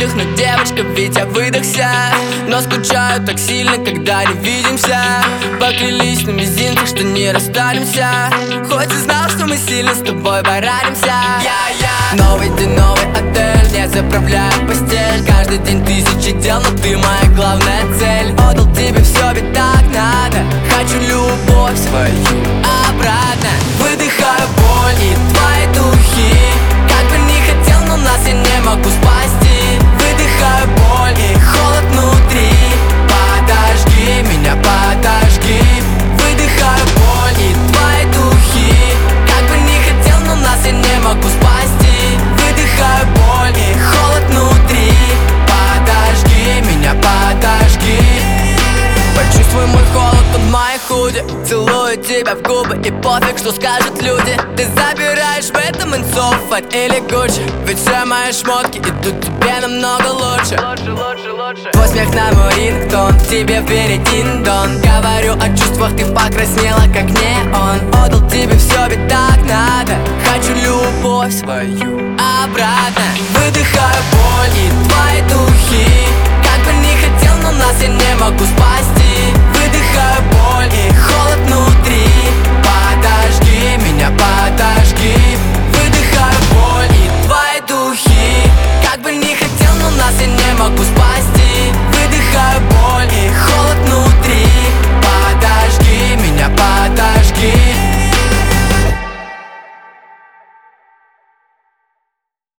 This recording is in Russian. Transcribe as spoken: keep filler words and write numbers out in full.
выдохнуть, девочка, ведь я выдохся. Но скучаю так сильно, когда не видимся. Поклялись на мизинцах, что не расстанемся. Хоть и знал, что мы сильно с тобой поранимся. Я-я. Новый день, новый отель, не заправляю постель. Каждый день тысячи дел, но ты моя главная цель. Отдал тебе все, ведь так надо. Хочу любовь свою обратно. Выдыхаю боль и твои духи. Как бы не хотел, но нас я не могу спасти. Выдыхаю боль и холод внутри. Подожги меня, подожги. Выдыхаю боль и твои духи. Как бы не хотел, но нас я не могу спасти. Выдыхаю боль и холод внутри. Подожги меня, подожги. Почувствуй мой холод под моей худи. Целую тебя в губы и пофиг, что скажут люди. Ты забираешь в этом инсофат или Гуччи. Ведь все мои шмотки идут тебе намного лучше. Лучше, лучше, лучше. Твой смех на мой рингтон, тебе верить дин-дон. Говорю о чувствах, ты покраснела как неон. Отдал тебе все, ведь так надо. Хочу любовь свою обратно. Выдыхаю боль и твои духи.